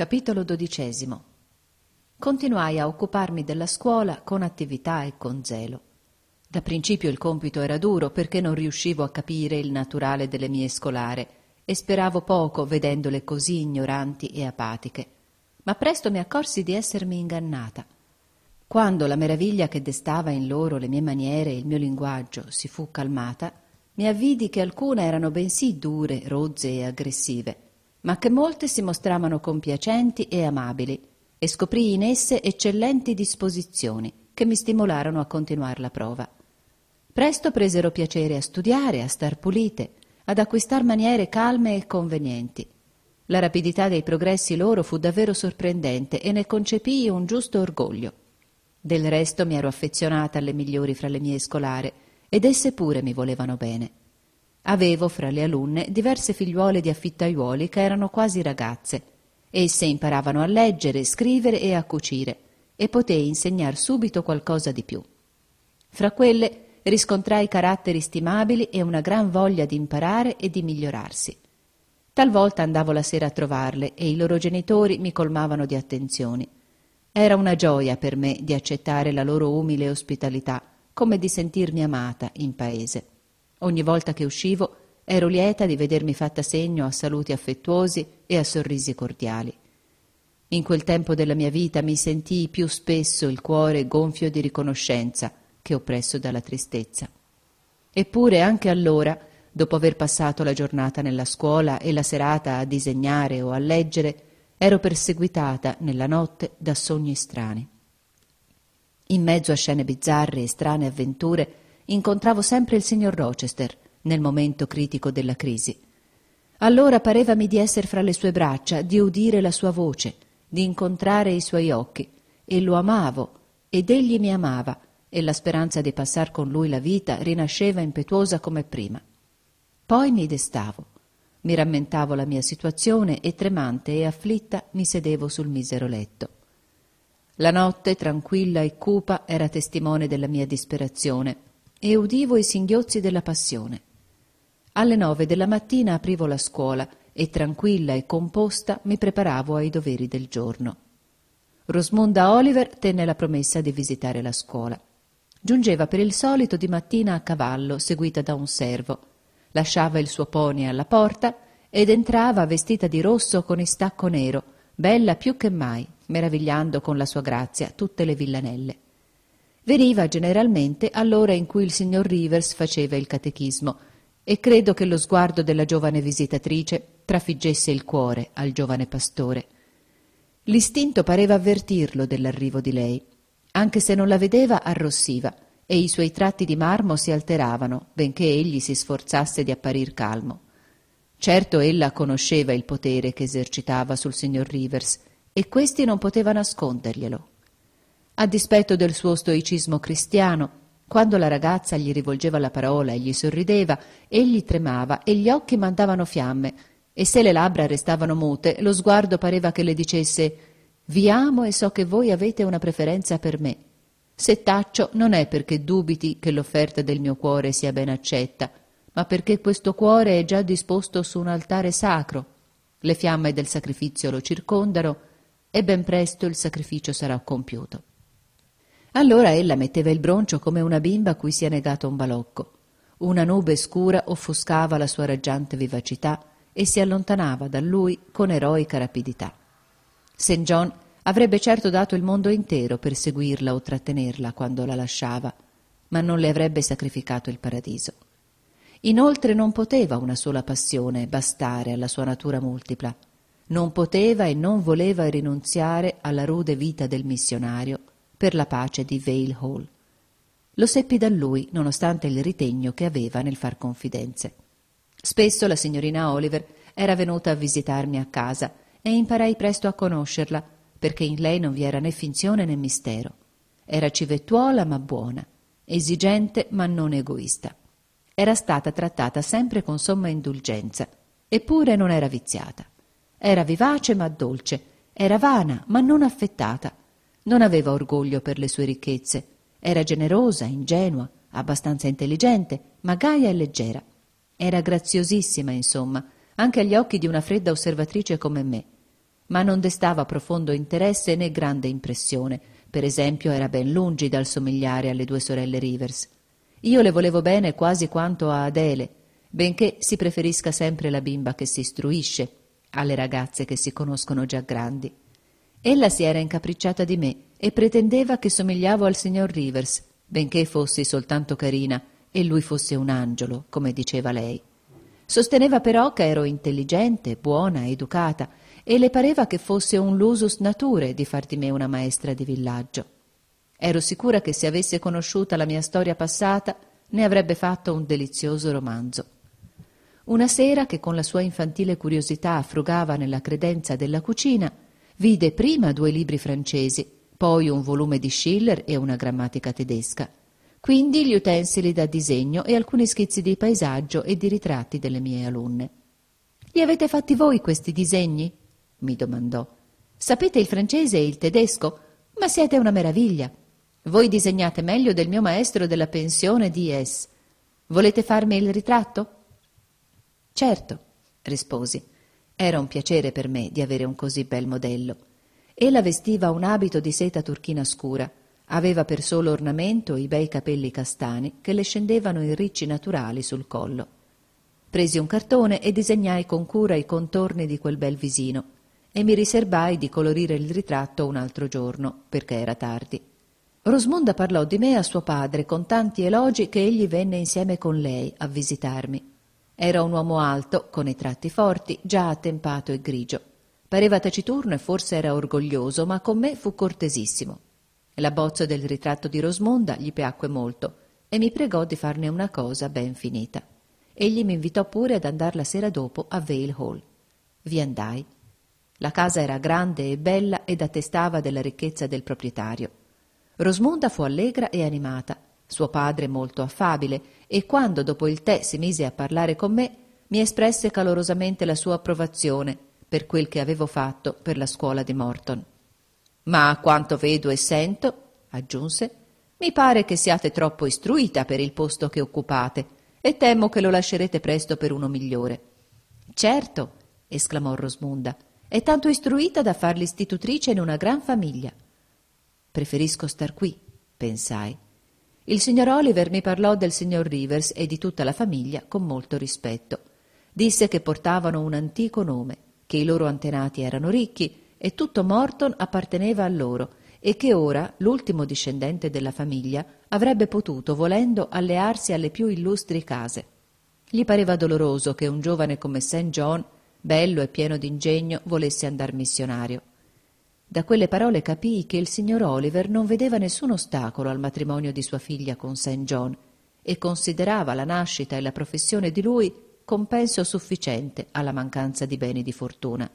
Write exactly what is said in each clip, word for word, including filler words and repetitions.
Capitolo dodicesimo. Continuai a occuparmi della scuola con attività e con zelo. Da principio il compito era duro perché non riuscivo a capire il naturale delle mie scolare e speravo poco vedendole così ignoranti e apatiche, ma presto mi accorsi di essermi ingannata. Quando la meraviglia che destava in loro le mie maniere e il mio linguaggio si fu calmata, mi avvidi che alcune erano bensì dure, rozze e aggressive, ma che molte si mostravano compiacenti e amabili, e scoprii in esse eccellenti disposizioni che mi stimolarono a continuar la prova. Presto presero piacere a studiare, a star pulite, ad acquistar maniere calme e convenienti. La rapidità dei progressi loro fu davvero sorprendente e ne concepii un giusto orgoglio. Del resto mi ero affezionata alle migliori fra le mie scolare ed esse pure mi volevano bene. Avevo fra le alunne diverse figliuole di affittaiuoli che erano quasi ragazze. Esse imparavano a leggere, scrivere e a cucire e potei insegnar subito qualcosa di più. Fra quelle riscontrai caratteri stimabili e una gran voglia di imparare e di migliorarsi. Talvolta andavo la sera a trovarle e i loro genitori mi colmavano di attenzioni. Era una gioia per me di accettare la loro umile ospitalità, come di sentirmi amata in paese. Ogni volta che uscivo ero lieta di vedermi fatta segno a saluti affettuosi e a sorrisi cordiali. In quel tempo della mia vita mi sentii più spesso il cuore gonfio di riconoscenza che oppresso dalla tristezza. Eppure anche allora, dopo aver passato la giornata nella scuola e la serata a disegnare o a leggere, ero perseguitata nella notte da sogni strani. In mezzo a scene bizzarre e strane avventure incontravo sempre il signor Rochester nel momento critico della crisi. Allora parevami di esser fra le sue braccia, di udire la sua voce, di incontrare i suoi occhi, e lo amavo ed egli mi amava, e la speranza di passar con lui la vita rinasceva impetuosa come prima. Poi mi destavo, mi rammentavo la mia situazione e tremante e afflitta mi sedevo sul misero letto. La notte, tranquilla e cupa, era testimone della mia disperazione e udivo i singhiozzi della passione. Alle nove della mattina aprivo la scuola e tranquilla e composta mi preparavo ai doveri del giorno. Rosmunda Oliver tenne la promessa di visitare la scuola. Giungeva per il solito di mattina a cavallo, seguita da un servo. Lasciava il suo pony alla porta ed entrava vestita di rosso con istacco nero, bella più che mai, meravigliando con la sua grazia tutte le villanelle. Veniva generalmente all'ora in cui il signor Rivers faceva il catechismo e credo che lo sguardo della giovane visitatrice trafiggesse il cuore al giovane pastore. L'istinto pareva avvertirlo dell'arrivo di lei. Anche se non la vedeva, arrossiva e i suoi tratti di marmo si alteravano, benché egli si sforzasse di apparir calmo. Certo ella conosceva il potere che esercitava sul signor Rivers e questi non poteva nasconderglielo. A dispetto del suo stoicismo cristiano, quando la ragazza gli rivolgeva la parola e gli sorrideva, egli tremava e gli occhi mandavano fiamme, e se le labbra restavano mute, lo sguardo pareva che le dicesse: «Vi amo e so che voi avete una preferenza per me. Se taccio non è perché dubiti che l'offerta del mio cuore sia ben accetta, ma perché questo cuore è già disposto su un altare sacro. Le fiamme del sacrificio lo circondano e ben presto il sacrificio sarà compiuto». Allora ella metteva il broncio come una bimba a cui sia negato un balocco. Una nube scura offuscava la sua raggiante vivacità e si allontanava da lui con eroica rapidità. Saint John avrebbe certo dato il mondo intero per seguirla o trattenerla quando la lasciava, ma non le avrebbe sacrificato il paradiso. Inoltre non poteva una sola passione bastare alla sua natura multipla. Non poteva e non voleva rinunziare alla rude vita del missionario per la pace di Vale Hall. Lo seppi da lui, nonostante il ritegno che aveva nel far confidenze. Spesso la signorina Oliver era venuta a visitarmi a casa e imparai presto a conoscerla, perché in lei non vi era né finzione né mistero. Era civettuola ma buona, esigente ma non egoista. Era stata trattata sempre con somma indulgenza, eppure non era viziata. Era vivace ma dolce, era vana ma non affettata. Non aveva orgoglio per le sue ricchezze, era generosa, ingenua, abbastanza intelligente, ma gaia e leggera. Era graziosissima, insomma, anche agli occhi di una fredda osservatrice come me. ma non destava profondo interesse né grande impressione. Per esempio, era ben lungi dal somigliare alle due sorelle Rivers. Io le volevo bene quasi quanto a Adele, benché si preferisca sempre la bimba che si istruisce alle ragazze che si conoscono già grandi. Ella si era incapricciata di me e pretendeva che somigliavo al signor Rivers, benché fossi soltanto carina e lui fosse un angelo, come diceva lei. Sosteneva però che ero intelligente, buona, educata, e le pareva che fosse un lusus naturae di far di me una maestra di villaggio. Ero sicura che se avesse conosciuta la mia storia passata ne avrebbe fatto un delizioso romanzo. Una sera, che con la sua infantile curiosità frugava nella credenza della cucina, vide prima due libri francesi, poi un volume di Schiller e una grammatica tedesca, quindi gli utensili da disegno e alcuni schizzi di paesaggio e di ritratti delle mie alunne. «Li avete fatti voi questi disegni?» mi domandò. «Sapete il francese e il tedesco? Ma siete una meraviglia! Voi disegnate meglio del mio maestro della pensione di S. Volete farmi il ritratto?» «Certo», risposi. Era un piacere per me di avere un così bel modello. Ella vestiva un abito di seta turchina scura, aveva per solo ornamento i bei capelli castani che le scendevano in ricci naturali sul collo. Presi un cartone e disegnai con cura i contorni di quel bel visino e mi riserbai di colorire il ritratto un altro giorno, perché era tardi. Rosmunda parlò di me a suo padre con tanti elogi che egli venne insieme con lei a visitarmi. Era un uomo alto, con i tratti forti, già attempato e grigio. Pareva taciturno e forse era orgoglioso, ma con me fu cortesissimo. La bozza del ritratto di Rosmunda gli piacque molto e mi pregò di farne una cosa ben finita. Egli mi invitò pure ad andar la sera dopo a Vale Hall. Vi andai. La casa era grande e bella ed attestava della ricchezza del proprietario. Rosmunda fu allegra e animata, suo padre molto affabile, e quando dopo il tè si mise a parlare con me, mi espresse calorosamente la sua approvazione per quel che avevo fatto per la scuola di Morton. «Ma a quanto vedo e sento», aggiunse, «mi pare che siate troppo istruita per il posto che occupate e temo che lo lascerete presto per uno migliore». «Certo», esclamò Rosmunda, «è tanto istruita da far l'istitutrice in una gran famiglia». «Preferisco star qui», pensai. Il signor Oliver mi parlò del signor Rivers e di tutta la famiglia con molto rispetto. Disse che portavano un antico nome, che i loro antenati erano ricchi e tutto Morton apparteneva a loro e che ora l'ultimo discendente della famiglia avrebbe potuto, volendo, allearsi alle più illustri case. Gli pareva doloroso che un giovane come Saint John, bello e pieno d'ingegno, volesse andar missionario. Da quelle parole capii che il signor Oliver non vedeva nessun ostacolo al matrimonio di sua figlia con Saint John e considerava la nascita e la professione di lui compenso sufficiente alla mancanza di beni di fortuna.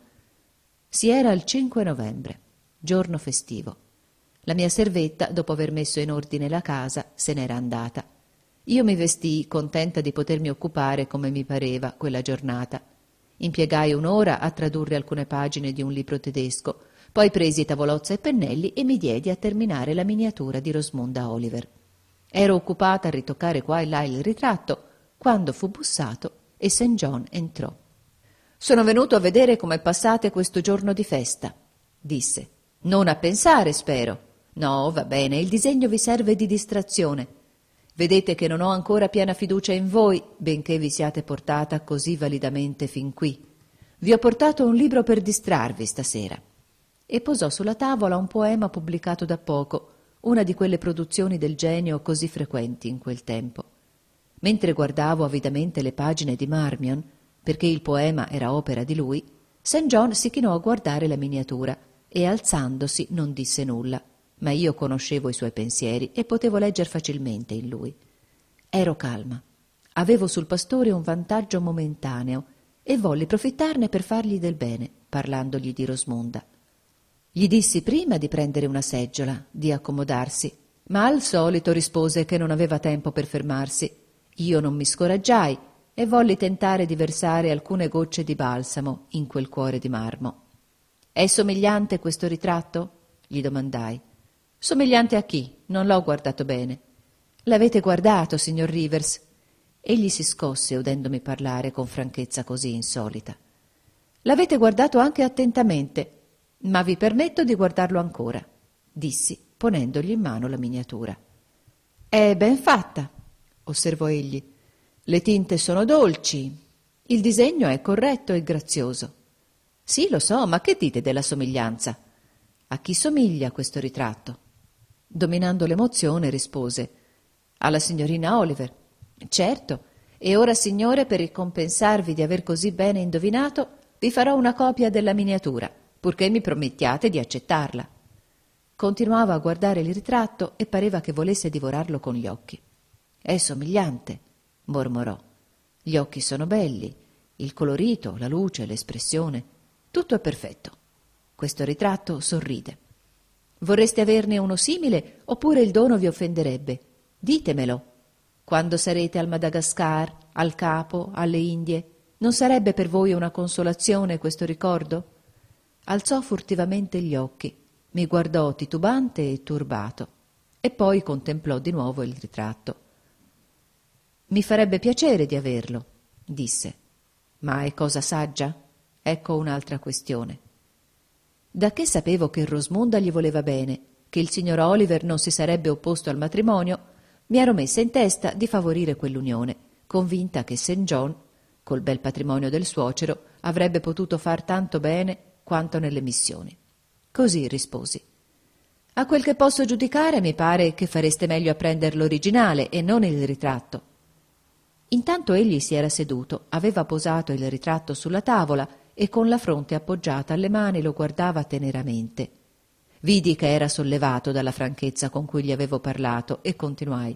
Si era il cinque novembre, giorno festivo. La mia servetta, dopo aver messo in ordine la casa, se n'era andata. Io mi vestii, contenta di potermi occupare come mi pareva quella giornata. Impiegai un'ora a tradurre alcune pagine di un libro tedesco, poi presi tavolozza e pennelli e mi diedi a terminare la miniatura di Rosmunda Oliver. Ero occupata a ritoccare qua e là il ritratto, quando fu bussato e Saint John entrò. «Sono venuto a vedere come passate questo giorno di festa», disse. «Non a pensare, spero. No, va bene, il disegno vi serve di distrazione. Vedete che non ho ancora piena fiducia in voi, benché vi siate portata così validamente fin qui. Vi ho portato un libro per distrarvi stasera». E posò sulla tavola un poema pubblicato da poco, una di quelle produzioni del genio così frequenti in quel tempo. Mentre guardavo avidamente le pagine di Marmion, perché il poema era opera di lui, Saint John si chinò a guardare la miniatura e, alzandosi, non disse nulla, ma io conoscevo i suoi pensieri e potevo legger facilmente in lui. Ero calma. Avevo sul pastore un vantaggio momentaneo e volli profittarne per fargli del bene, parlandogli di Rosmunda. Gli dissi prima di prendere una seggiola, di accomodarsi, ma al solito rispose che non aveva tempo per fermarsi. Io non mi scoraggiai e volli tentare di versare alcune gocce di balsamo in quel cuore di marmo. «È somigliante questo ritratto?» gli domandai. «Somigliante a chi? Non l'ho guardato bene». «L'avete guardato, signor Rivers?» Egli si scosse udendomi parlare con franchezza così insolita. «L'avete guardato anche attentamente, Ma vi permetto di guardarlo ancora, dissi, ponendogli in mano la miniatura. È ben fatta, osservò egli. Le tinte sono dolci, il disegno è corretto e grazioso. Sì, lo so, ma che dite della somiglianza? A chi somiglia questo ritratto? Dominando l'emozione rispose: alla signorina Oliver. Certo, e ora, signore, per ricompensarvi di aver così bene indovinato, vi farò una copia della miniatura, purché mi promettiate di accettarla. Continuava a guardare il ritratto e pareva che volesse divorarlo con gli occhi. È somigliante, mormorò. Gli occhi sono belli, il colorito, la luce, l'espressione, tutto è perfetto. Questo ritratto sorride. Vorreste averne uno simile oppure il dono vi offenderebbe? Ditemelo. Quando sarete al Madagascar, al Capo, alle Indie, non sarebbe per voi una consolazione questo ricordo? Alzò furtivamente gli occhi, mi guardò titubante e turbato e poi contemplò di nuovo il ritratto. Mi farebbe piacere di averlo, disse. Ma è cosa saggia? Ecco un'altra questione. Da che sapevo che Rosmunda gli voleva bene, che il signor Oliver non si sarebbe opposto al matrimonio, mi ero messa in testa di favorire quell'unione, convinta che Saint John, col bel patrimonio del suocero, avrebbe potuto far tanto bene quanto nelle missioni. Così risposi. A quel che posso giudicare, mi pare che fareste meglio a prendere l'originale e non il ritratto. Intanto egli si era seduto, aveva posato il ritratto sulla tavola e con la fronte appoggiata alle mani lo guardava teneramente. Vidi che era sollevato dalla franchezza con cui gli avevo parlato e continuai.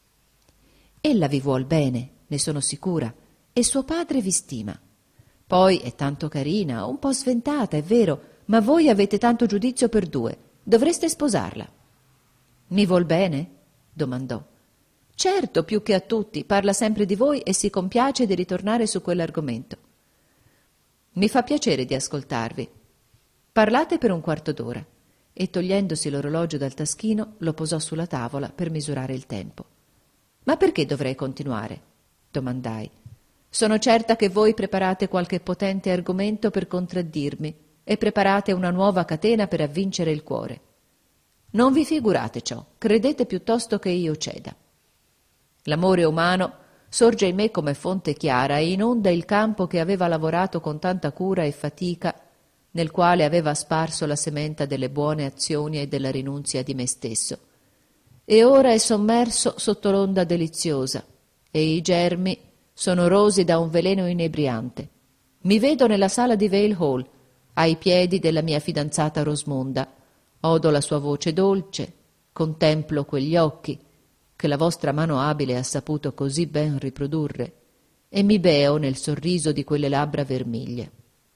Ella vi vuol bene, ne sono sicura, e suo padre vi stima. Poi è tanto carina, un po' sventata, è vero, ma voi avete tanto giudizio per due, dovreste sposarla. Mi vuol bene? Domandò. Certo, più che a tutti, parla sempre di voi e si compiace di ritornare su quell'argomento. Mi fa piacere di ascoltarvi. Parlate per un quarto d'ora. E togliendosi l'orologio dal taschino lo posò sulla tavola per misurare il tempo. Ma perché dovrei continuare? Domandai. Sono certa che voi preparate qualche potente argomento per contraddirmi e preparate una nuova catena per avvincere il cuore. Non vi figurate ciò, credete piuttosto che io ceda. L'amore umano sorge in me come fonte chiara e inonda il campo che aveva lavorato con tanta cura e fatica, nel quale aveva sparso la sementa delle buone azioni e della rinunzia di me stesso. E ora è sommerso sotto l'onda deliziosa, e i germi sono rosi da un veleno inebriante. Mi vedo nella sala di Vale Hall, ai piedi della mia fidanzata Rosmunda, odo la sua voce dolce, contemplo quegli occhi, che la vostra mano abile ha saputo così ben riprodurre, e mi beo nel sorriso di quelle labbra vermiglie.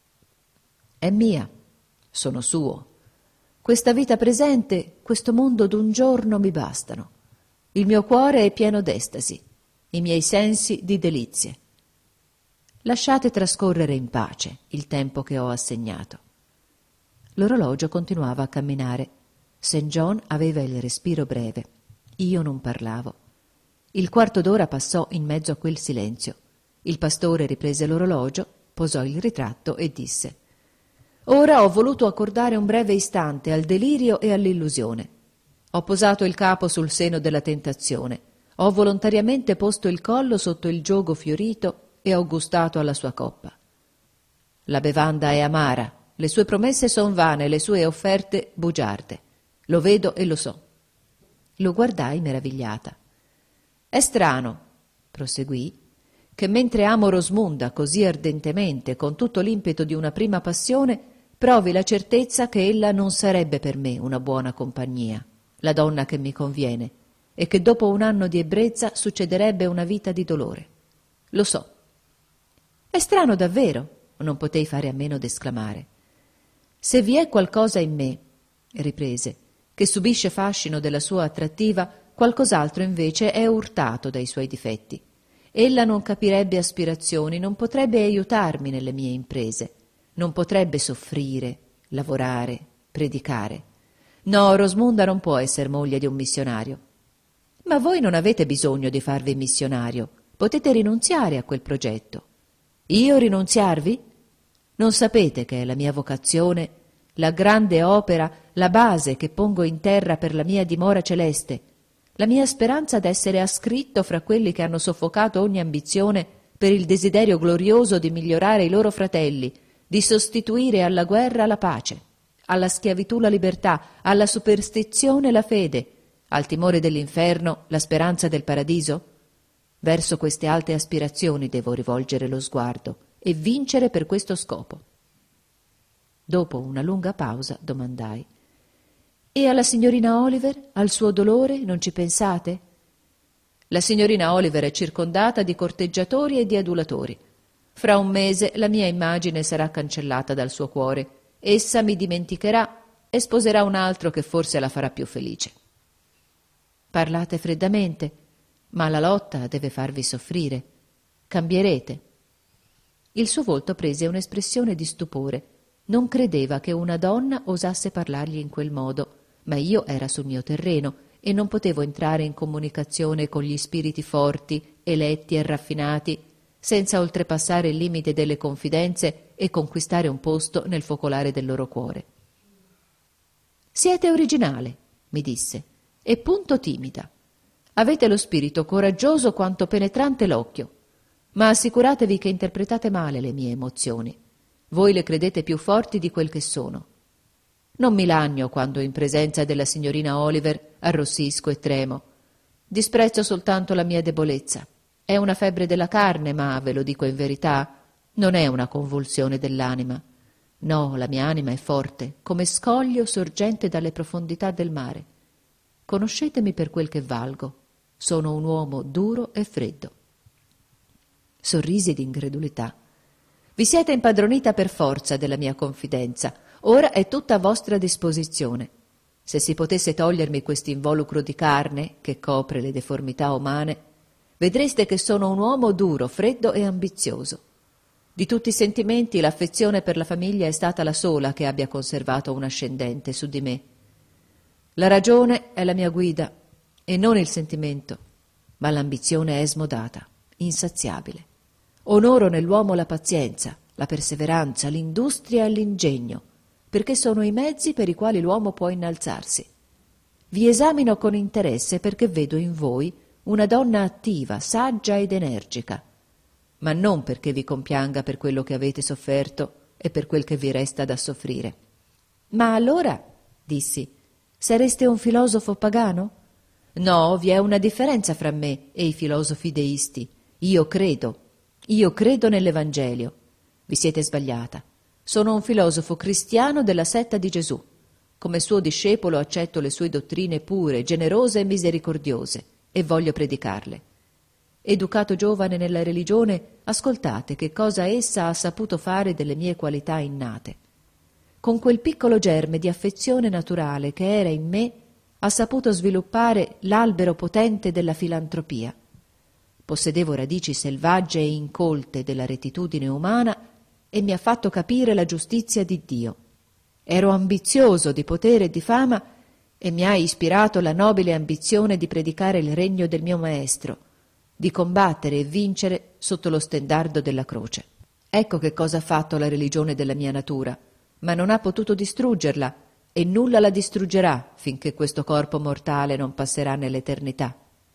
È mia, sono suo. Questa vita presente, questo mondo d'un giorno mi bastano. Il mio cuore è pieno d'estasi, i miei sensi di delizie. Lasciate trascorrere in pace il tempo che ho assegnato. L'orologio continuava a camminare. Saint John aveva il respiro breve. Io non parlavo. Il quarto d'ora passò in mezzo a quel silenzio. Il pastore riprese l'orologio, posò il ritratto e disse: Ora ho voluto accordare un breve istante al delirio e all'illusione. Ho posato il capo sul seno della tentazione, ho volontariamente posto il collo sotto il giogo fiorito e ho gustato alla sua coppa. La bevanda è amara, le sue promesse son vane, le sue offerte bugiarde. Lo vedo e lo so. Lo guardai meravigliata. È strano, proseguì, che mentre amo Rosmunda così ardentemente, con tutto l'impeto di una prima passione, provi la certezza che ella non sarebbe per me una buona compagnia, la donna che mi conviene, e che dopo un anno di ebbrezza succederebbe una vita di dolore. Lo so. È strano davvero, non potei fare a meno d'esclamare. Se vi è qualcosa in me, riprese, che subisce fascino della sua attrattiva, qualcos'altro invece è urtato dai suoi difetti. Ella non capirebbe aspirazioni, non potrebbe aiutarmi nelle mie imprese, non potrebbe soffrire, lavorare, predicare. No, Rosmunda non può essere moglie di un missionario. Ma voi non avete bisogno di farvi missionario, potete rinunziare a quel progetto. Io rinunziarvi? Non sapete che è la mia vocazione la grande opera, la base che pongo in terra per la mia dimora celeste, la mia speranza d'essere ascritto fra quelli che hanno soffocato ogni ambizione per il desiderio glorioso di migliorare i loro fratelli, di sostituire alla guerra la pace, alla schiavitù la libertà, alla superstizione la fede, al timore dell'inferno la speranza del paradiso? Verso queste alte aspirazioni devo rivolgere lo sguardo e vincere per questo scopo. Dopo una lunga pausa domandai: «E alla signorina Oliver, al suo dolore, non ci pensate?» «La signorina Oliver è circondata di corteggiatori e di adulatori. Fra un mese la mia immagine sarà cancellata dal suo cuore. Essa mi dimenticherà e sposerà un altro che forse la farà più felice». «Parlate freddamente, ma la lotta deve farvi soffrire. Cambierete». Il suo volto prese un'espressione di stupore. Non credeva che una donna osasse parlargli in quel modo, ma io era sul mio terreno e non potevo entrare in comunicazione con gli spiriti forti, eletti e raffinati, senza oltrepassare il limite delle confidenze e conquistare un posto nel focolare del loro cuore. «Siete originale», mi disse, «e punto timida. Avete lo spirito coraggioso quanto penetrante l'occhio, ma assicuratevi che interpretate male le mie emozioni. Voi le credete più forti di quel che sono. Non mi lagno quando in presenza della signorina Oliver arrossisco e tremo. Disprezzo soltanto la mia debolezza. È una febbre della carne, ma, ve lo dico in verità, non è una convulsione dell'anima. No, la mia anima è forte, come scoglio sorgente dalle profondità del mare. Conoscetemi per quel che valgo. Sono un uomo duro e freddo». Sorrisi d'incredulità. «Vi siete impadronita per forza della mia confidenza. Ora è tutta a vostra disposizione. Se si potesse togliermi quest'involucro di carne che copre le deformità umane, vedreste che sono un uomo duro, freddo e ambizioso. Di tutti i sentimenti l'affezione per la famiglia è stata la sola che abbia conservato un ascendente su di me. La ragione è la mia guida e non il sentimento, ma l'ambizione è smodata, insaziabile. Onoro nell'uomo la pazienza, la perseveranza, l'industria e l'ingegno, perché sono i mezzi per i quali l'uomo può innalzarsi. Vi esamino con interesse perché vedo in voi una donna attiva, saggia ed energica, ma non perché vi compianga per quello che avete sofferto e per quel che vi resta da soffrire». «Ma allora», dissi, «sareste un filosofo pagano?» «No, vi è una differenza fra me e i filosofi deisti. Io credo, io credo nell'Evangelio. Vi siete sbagliata. Sono un filosofo cristiano della setta di Gesù. Come suo discepolo accetto le sue dottrine pure, generose e misericordiose, e voglio predicarle. Educato giovane nella religione, ascoltate che cosa essa ha saputo fare delle mie qualità innate. Con quel piccolo germe di affezione naturale che era in me, ha saputo sviluppare l'albero potente della filantropia. Possedevo radici selvagge e incolte della rettitudine umana e mi ha fatto capire la giustizia di Dio. Ero ambizioso di potere e di fama e mi ha ispirato la nobile ambizione di predicare il regno del mio Maestro, di combattere e vincere sotto lo stendardo della croce. Ecco che cosa ha fatto la religione della mia natura, ma non ha potuto distruggerla e nulla la distruggerà finché questo corpo mortale non passerà nell'eternità».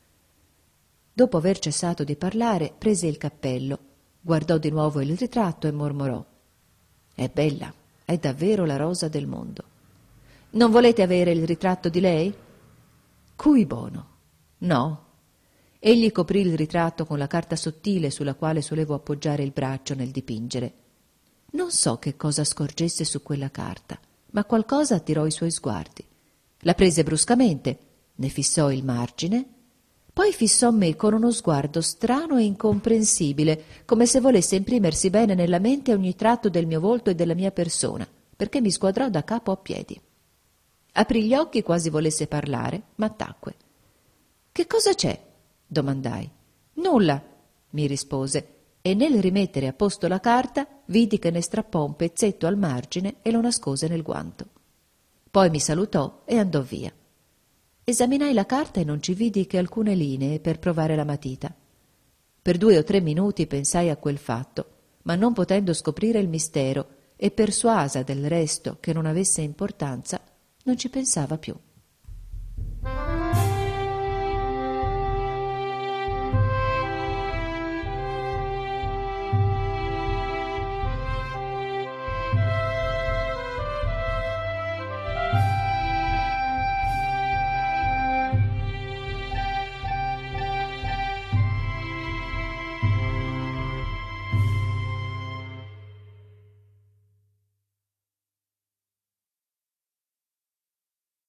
Dopo aver cessato di parlare, prese il cappello, guardò di nuovo il ritratto e mormorò: «È bella, è davvero la rosa del mondo. Non volete avere il ritratto di lei?» «Cui bono?» «No». Egli coprì il ritratto con la carta sottile sulla quale solevo appoggiare il braccio nel dipingere. Non so che cosa scorgesse su quella carta, ma qualcosa attirò i suoi sguardi. La prese bruscamente, ne fissò il margine, poi fissò me con uno sguardo strano e incomprensibile, come se volesse imprimersi bene nella mente ogni tratto del mio volto e della mia persona, perché mi squadrò da capo a piedi. Aprì gli occhi quasi volesse parlare, ma tacque. «Che cosa c'è?» domandai. «Nulla», mi rispose, e nel rimettere a posto la carta vidi che ne strappò un pezzetto al margine e lo nascose nel guanto. Poi mi salutò e andò via. Esaminai la carta e non ci vidi che alcune linee per provare la matita. Per due o tre minuti pensai a quel fatto, ma non potendo scoprire il mistero e persuasa del resto che non avesse importanza, non ci pensava più.